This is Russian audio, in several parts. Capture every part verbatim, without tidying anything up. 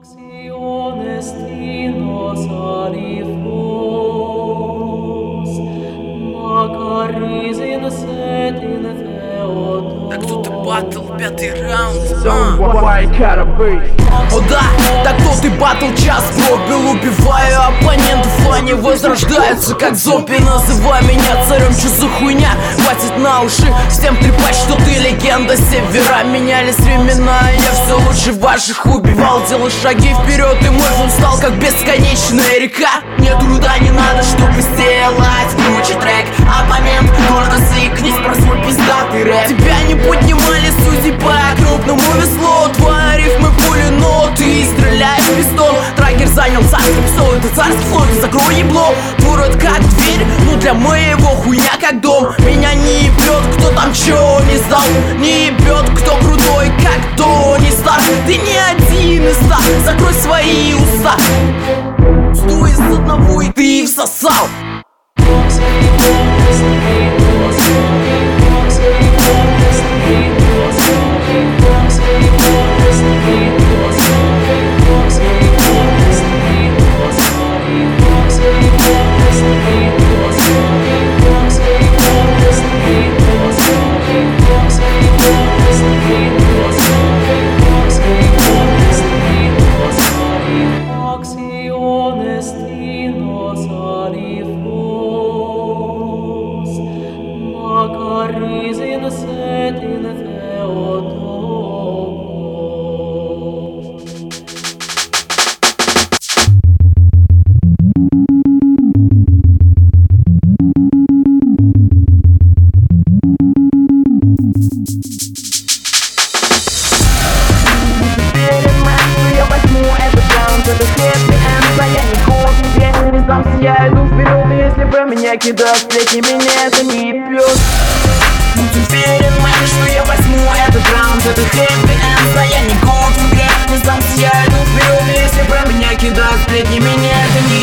Так тут и батл, пятый раунд. О да, так тут и батл час пробил, убиваю оппонентов, они возрождаются как зомби. Называй меня царем, что за хуйня? Хватит на уши всем трепать, что ты легенда севера. Менялись времена, я все лучше ваших убивал. Делал шаги вперед, и мой фон стал как бесконечная река. Мне труда не надо, чтобы сделать круче трек. Оппонент, гордо заикнись про свой пиздатый рэп. Тебя не поднимали судьи по-крупному весло. Твои рифмы пули, но ты стреляешь в пистол. Тракер занял царский пистол, это царский флот, закрой ебло. Твой рот как дверь, ну для моего хуйня как дом. Меня не ебет, кто там чё не сдал. Не ебет, кто крутой, как Тони Старк. Ты не один из ста, закрой свои уста. Сто из одного и ты всосал. Я иду вперед, и если про меня кидают сплетни, меня это не ебет. Будь уверен, мэн, что я возьму этот раунд, это хэппи энд, а я не год в игре, не сдамся. Я иду вперед, и если про меня кидают сплетни, меня это не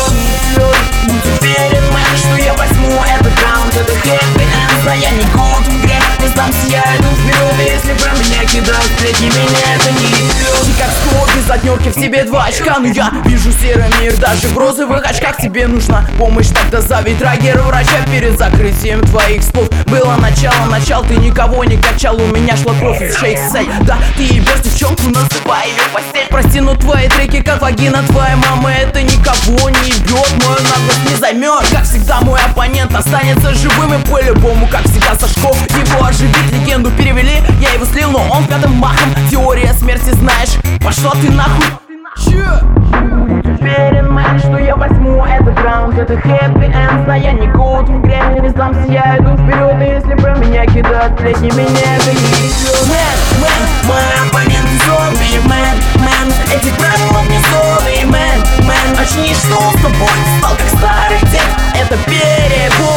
ебет. Будь уверен, мэн, что я возьму этот раунд, это хэппи энд, а я не год в игре, не сдамся. Я иду вперед, и если про меня кидают сплетни, меня это не ебет. Ты как сто без отнёрки, в тебе два очка, но я вижу серый мир даже в розовых очках. Тебе нужна помощь, тогда зови драгера врача. Перед закрытием твоих слов было начало, начал, ты никого не качал. У меня шла кровь из шейк сей. Да, ты ебешь девчонку, называй ее постель. Прости, но твои треки как вагина твоей мамы, это никого не ебет, мою наглость не займет. Как всегда мой оппонент останется живым и по-любому, как всегда Сашков его оживит. Легенду перевели, я его слил, но он пятым махом. Теория смерти знаешь, пошла ты нахуй. Че? Будь уверен, мэн, что я возьму этот раунд, это хэппи энд, а я не год в игре, не сдамся. Я иду вперед, и если про меня кидают сплетни, меня это не ебет. Мэн, мэн, мой оппонент зомби, мэн, мэн, эти правила мне зоны, мэн, мэн. Очнись, что с тобой стал как старый дед, это перебор.